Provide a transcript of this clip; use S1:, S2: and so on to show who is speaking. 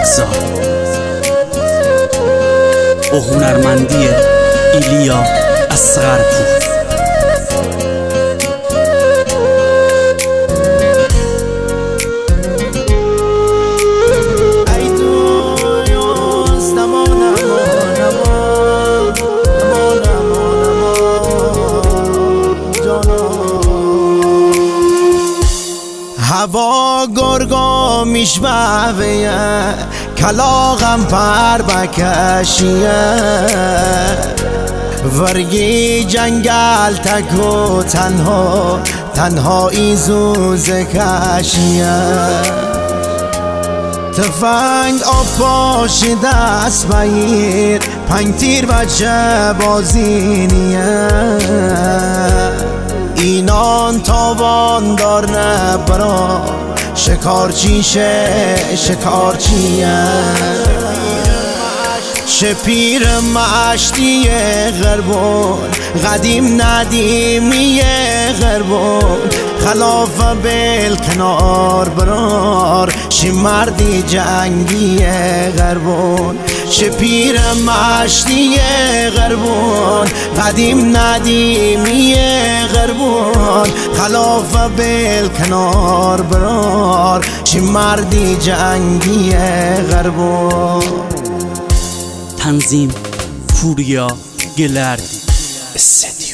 S1: بگذار. با هنرمندی ایلیا اصغرپور.
S2: هوا گرگا میشبوه کلاغم پر بکشیه ورگی جنگل تک و تنهایی زوز کشیه تفنگ آب باش دست بگیر پنج تیر بچه بازینیه اینان تاوان دار نبرا شکارچیه شپیر مشتی غربون قدیم ندیمی غربون خلاف بیل کنار برار شی مردی جنگی غربون شپیر مشتی غربون قدیم ندیمی غربون خلاف بیل کنار برار شی مردی جنگی غربون.
S1: تنظیم پوریا گلرد استدیو.